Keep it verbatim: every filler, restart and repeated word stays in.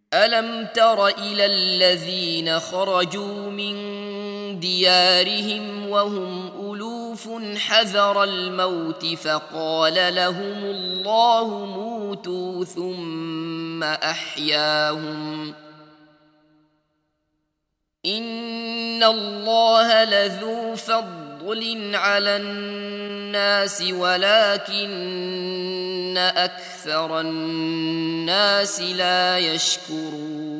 ألم تر إلى الذين خرجوا من ديارهم وهم ألوف حذر الموت فقال لهم الله موتوا ثم أحياهم إن الله لذو فضل على الناس ولكن أكثر الناس لا يشكرون